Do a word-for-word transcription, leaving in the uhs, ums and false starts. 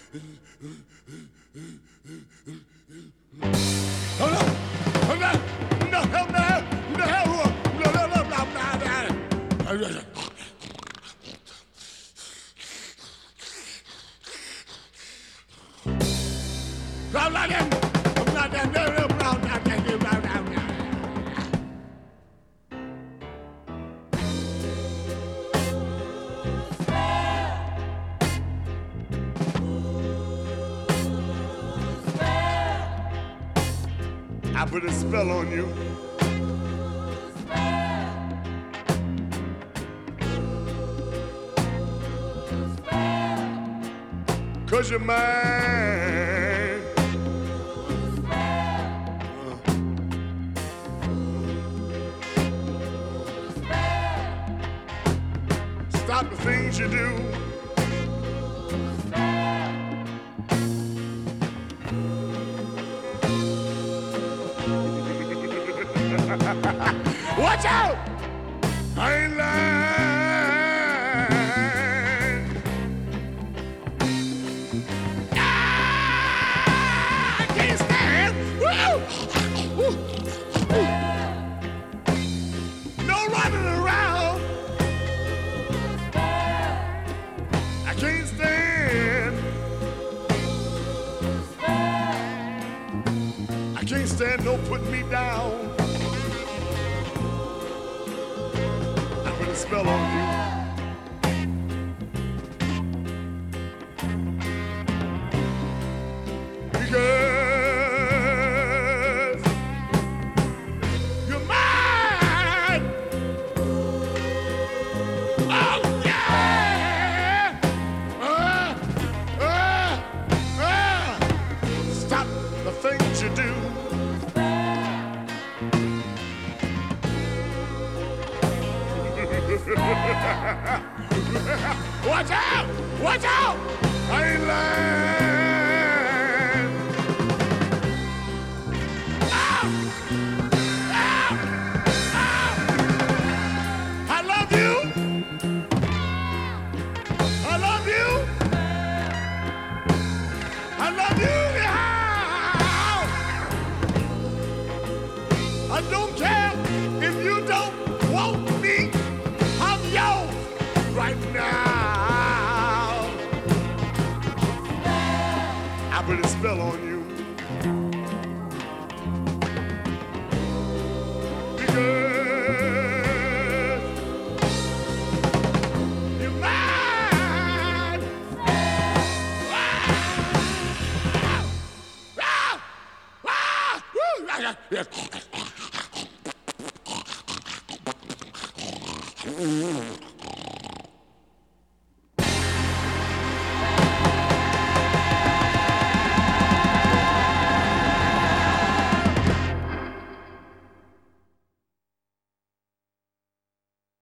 Hold up! Hold up! No, hell no! No, hell no! No, no, no, no, no, no. I'm not in. I'm not in. No, no, no, no, no, no, no, no. I put a spell on you. Cause you're mine. Stop the things you do. Watch out! I ain't lying. Ah, I can't stand. Woo! Woo! Woo! No running around. I can't stand. I can't stand no putting me down. Spell on you. Because you're mine. Oh yeah. Uh, uh, uh. Stop the things you do. Watch out! Watch out! I ain't lying. Ow! Ow! Ow! I love you. I love you. I love you. Yeah. I don't care if you don't want me. I'm yours right now. I put a spell on you. Because you're mine. Ah! Ah! Ah! Woo!